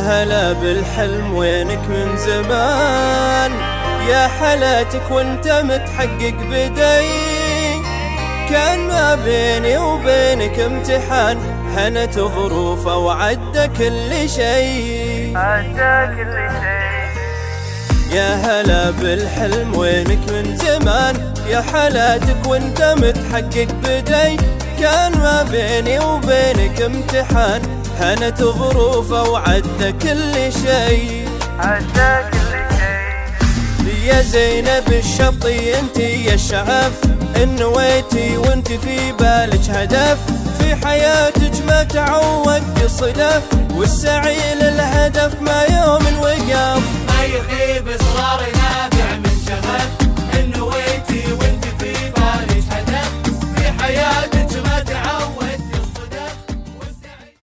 هلا بالحلم وينك من زمان، يا حالاتك وانت متحقق بدي. كان ما بيني وبينك امتحان، هنت ظروفه وعدى كل شيء. يا هلا بالحلم وينك من زمان، يا حالاتك وانت متحقق بدي. كان ما بيني وبينك امتحان، هنت ظروفه وعدى كل شيء. يا زينب الشطي انتي يا الشغف، ان نويتي وانت في بالك هدف. في حياتك ما تعودت صدف، والسعي للهدف ما يوم وقف. ما يخيب